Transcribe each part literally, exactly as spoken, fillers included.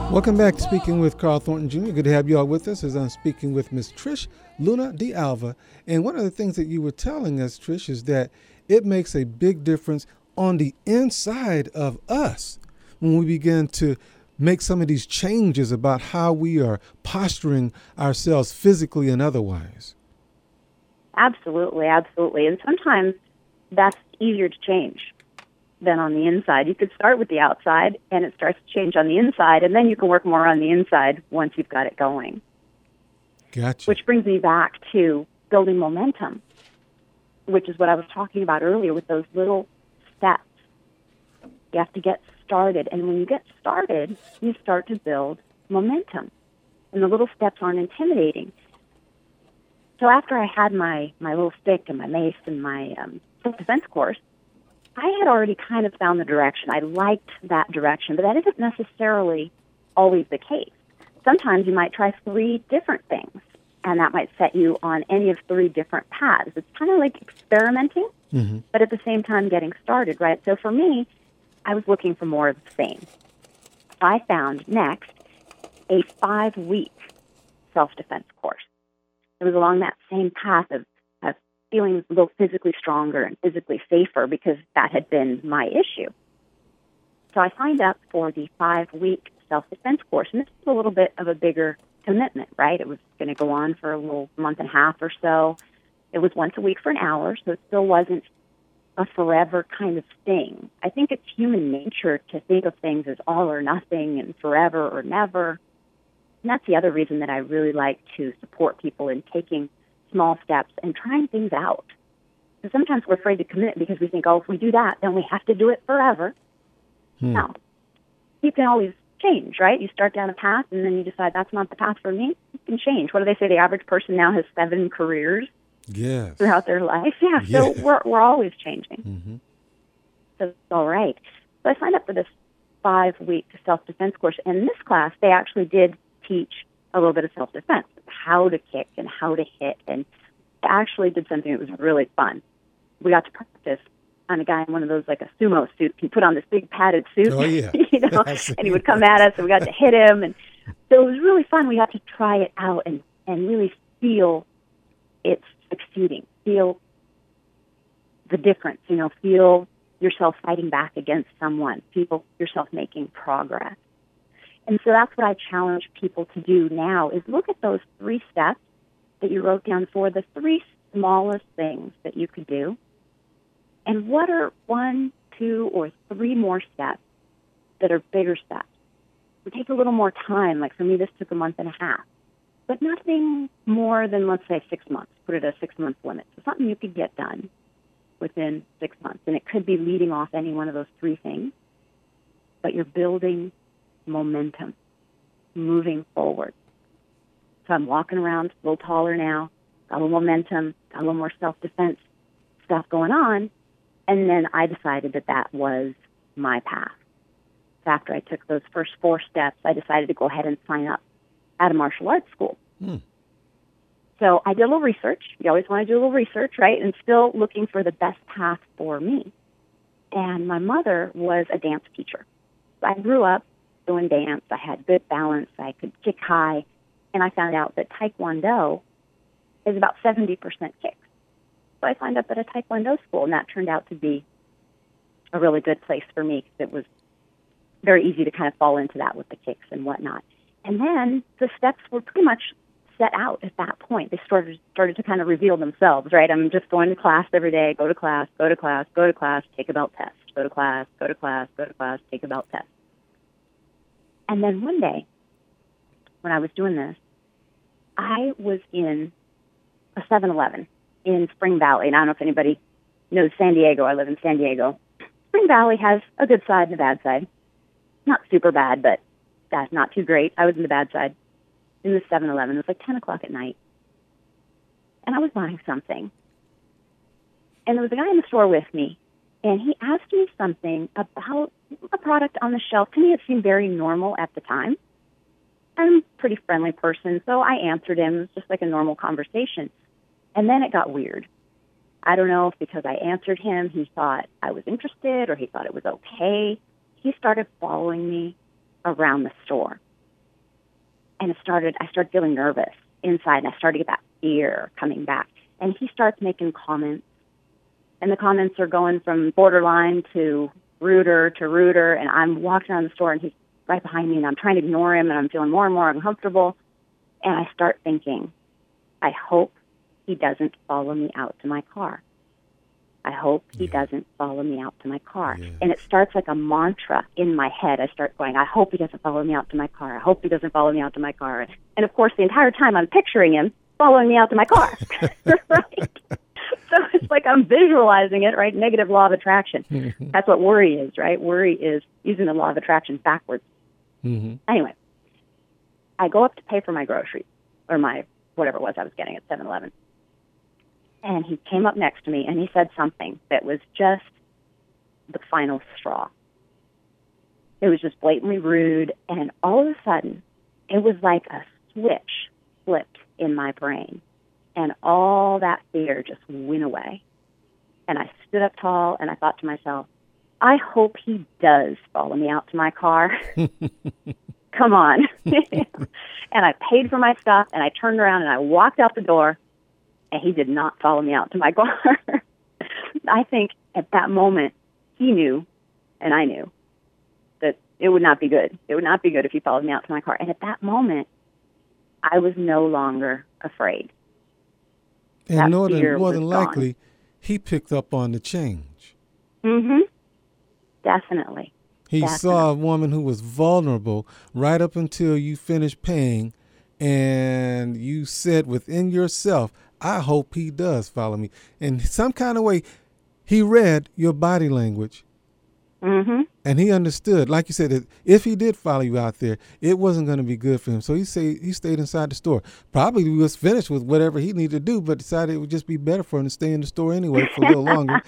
Welcome back to Speaking with Carl Thornton Junior Good to have you all with us as I'm speaking with Miss Trish Luna D'Alva. And one of the things that you were telling us, Trish, is that it makes a big difference on the inside of us when we begin to make some of these changes about how we are posturing ourselves physically and otherwise. Absolutely, absolutely. And sometimes that's easier to change than on the inside. You could start with the outside, and it starts to change on the inside, and then you can work more on the inside once you've got it going. Gotcha. Which brings me back to building momentum, which is what I was talking about earlier with those little steps. You have to get started, and when you get started, you start to build momentum, and the little steps aren't intimidating. So after I had my, my little stick and my mace and my um, self-defense course, I had already kind of found the direction. I liked that direction, but that isn't necessarily always the case. Sometimes you might try three different things, and that might set you on any of three different paths. It's kind of like experimenting, mm-hmm. but at the same time getting started, right? So for me, I was looking for more of the same. I found next a five-week self-defense course. It was along that same path of feeling a little physically stronger and physically safer because that had been my issue. So I signed up for the five-week self-defense course, and this was a little bit of a bigger commitment, right? It was going to go on for a little month and a half or so. It was once a week for an hour, so it still wasn't a forever kind of thing. I think it's human nature to think of things as all or nothing and forever or never. And that's the other reason that I really like to support people in taking small steps and trying things out. So sometimes we're afraid to commit because we think, oh, if we do that, then we have to do it forever. Hmm. No. You can always change, right? You start down a path and then you decide that's not the path for me. You can change. What do they say? The average person now has seven careers yes. throughout their life. Yeah, yes. so we're, we're always changing. Mm-hmm. So it's all right. So I signed up for this five-week self-defense course. And in this class, they actually did teach a little bit of self-defense, how to kick and how to hit, and actually did something that was really fun. We got to practice on a guy in one of those, like a sumo suit. He put on this big padded suit, oh, yeah. you know, and he would come at us, and we got to hit him. And so it was really fun. We got to try it out and, and really feel it succeeding, feel the difference, you know, feel yourself fighting back against someone, feel yourself making progress. And so that's what I challenge people to do now is look at those three steps that you wrote down for the three smallest things that you could do. And what are one, two, or three more steps that are bigger steps? It take a little more time. Like for me, this took a month and a half. But nothing more than, let's say, six months. Put it at a six-month limit. So something you could get done within six months. And it could be leading off any one of those three things. But you're building momentum, moving forward. So I'm walking around a little taller now, got a little momentum, got a little more self-defense stuff going on, and then I decided that that was my path. So after I took those first four steps, I decided to go ahead and sign up at a martial arts school. Mm. So I did a little research. You always want to do a little research, right? And still looking for the best path for me. And my mother was a dance teacher. So I grew up doing dance. I had good balance. I could kick high. And I found out that Taekwondo is about seventy percent kicks. So I signed up at a Taekwondo school, and that turned out to be a really good place for me because it was very easy to kind of fall into that with the kicks and whatnot. And then the steps were pretty much set out at that point. They started, started to kind of reveal themselves, right? I'm just going to class every day, go to class, go to class, go to class, take a belt test, go to class, go to class, go to class, take a belt test. And then one day, when I was doing this, I was in a seven eleven in Spring Valley. And I don't know if anybody knows San Diego. I live in San Diego. Spring Valley has a good side and a bad side. Not super bad, but that's not too great. I was in the bad side in the seven eleven. It was like ten o'clock at night. And I was buying something. And there was a guy in the store with me, and he asked me something about a product on the shelf. To me, it seemed very normal at the time. I'm a pretty friendly person, so I answered him. It was just like a normal conversation. And then it got weird. I don't know if because I answered him, he thought I was interested or he thought it was okay. He started following me around the store. And it started, I started feeling nervous inside, and I started to get that fear coming back. And he starts making comments, and the comments are going from borderline to ruder to ruder, and I'm walking around the store, and he's right behind me, and I'm trying to ignore him, and I'm feeling more and more uncomfortable. And I start thinking, I hope he doesn't follow me out to my car. I hope he yeah. doesn't follow me out to my car. Yes. And it starts like a mantra in my head. I start going, I hope he doesn't follow me out to my car. I hope he doesn't follow me out to my car. And, of course, the entire time I'm picturing him following me out to my car. Right? So it's like I'm visualizing it, right? Negative law of attraction. Mm-hmm. That's what worry is, right? Worry is using the law of attraction backwards. Mm-hmm. Anyway, I go up to pay for my groceries, or my whatever it was I was getting at seven eleven. And he came up next to me, and he said something that was just the final straw. It was just blatantly rude, and all of a sudden, it was like a switch flipped in my brain, and all that fear just went away. And I stood up tall, and I thought to myself, I hope he does follow me out to my car. Come on. And I paid for my stuff, and I turned around, and I walked out the door, and he did not follow me out to my car. I think at that moment, he knew, and I knew, that it would not be good. It would not be good if he followed me out to my car. And at that moment, I was no longer afraid. And more than, more than likely, he picked up on the change. Mm-hmm. Definitely. He Definitely. saw a woman who was vulnerable right up until you finished paying, and you said within yourself, I hope he does follow me. In some kind of way, he read your body language, mm-hmm. and he understood. Like you said, that if he did follow you out there, it wasn't going to be good for him. So he say he stayed inside the store. Probably was finished with whatever he needed to do, but decided it would just be better for him to stay in the store anyway for a little longer.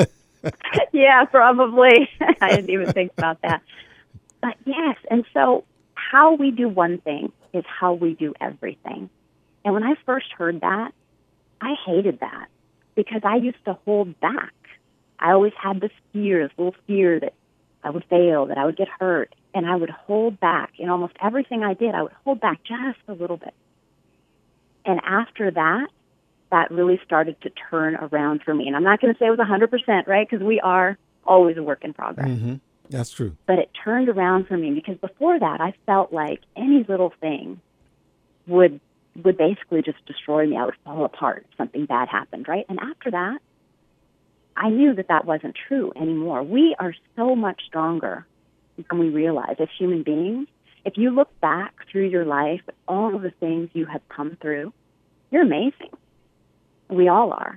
Yeah, probably. I didn't even think about that. But yes, and so how we do one thing is how we do everything. And when I first heard that, I hated that because I used to hold back. I always had this fear, this little fear that I would fail, that I would get hurt, and I would hold back. In almost everything I did, I would hold back just a little bit. And after that, that really started to turn around for me. And I'm not going to say it was one hundred percent, right, because we are always a work in progress. Mm-hmm. That's true. But it turned around for me because before that, I felt like any little thing would would basically just destroy me. I would fall apart if something bad happened, right? And after that, I knew that that wasn't true anymore. We are so much stronger than we realize as human beings. If you look back through your life, all of the things you have come through, you're amazing. We all are.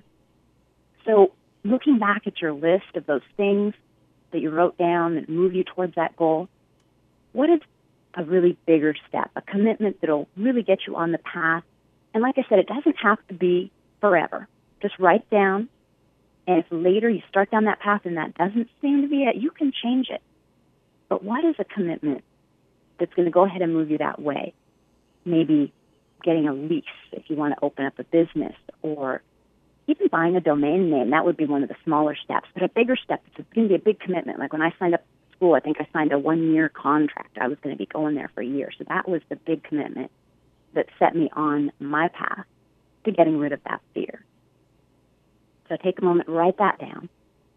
So looking back at your list of those things that you wrote down that move you towards that goal, what is a really bigger step, a commitment that'll really get you on the path? And like I said, it doesn't have to be forever. Just write down, and if later you start down that path and that doesn't seem to be it, you can change it. But what is a commitment that's going to go ahead and move you that way? Maybe getting a lease if you want to open up a business, or even buying a domain name. That would be one of the smaller steps. But a bigger step, it's going to be a big commitment. Like when I signed up for school, I think I signed a one-year contract. I was going to be going there for a year. So that was the big commitment that set me on my path to getting rid of that fear. So take a moment, write that down.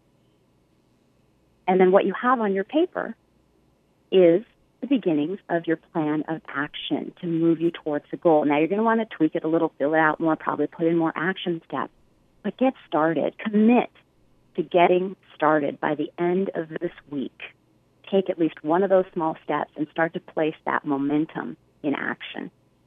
And then what you have on your paper is the beginnings of your plan of action to move you towards the goal. Now, you're going to want to tweak it a little, fill it out more, probably put in more action steps. But get started. Commit to getting started by the end of this week. Take at least one of those small steps and start to place that momentum in action.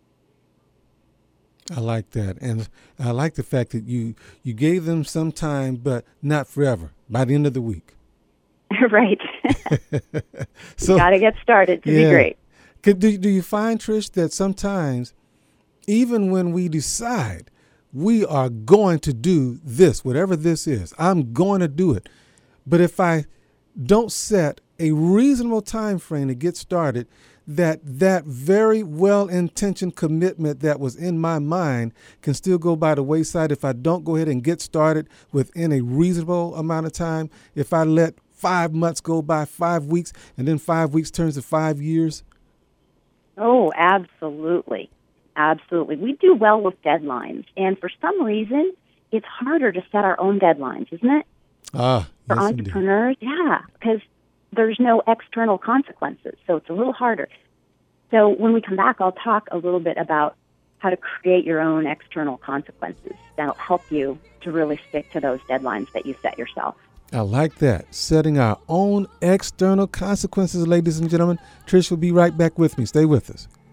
I like that. And I like the fact that you, you gave them some time, but not forever, by the end of the week. Right. So, you got to get started to yeah. be great. Could, do, do you find, Trish, that sometimes, even when we decide we are going to do this, whatever this is, I'm going to do it, but if I don't set a reasonable time frame to get started, that that very well-intentioned commitment that was in my mind can still go by the wayside if I don't go ahead and get started within a reasonable amount of time. If I let five months go by, five weeks, and then five weeks turns to five years. Oh, absolutely. Absolutely. We do well with deadlines. And for some reason, it's harder to set our own deadlines, isn't it? Ah, For yes, entrepreneurs, indeed. Yeah, because there's no external consequences. So it's a little harder. So when we come back, I'll talk a little bit about how to create your own external consequences that'll help you to really stick to those deadlines that you set yourself. I like that. Setting our own external consequences, ladies and gentlemen. Trish will be right back with me. Stay with us.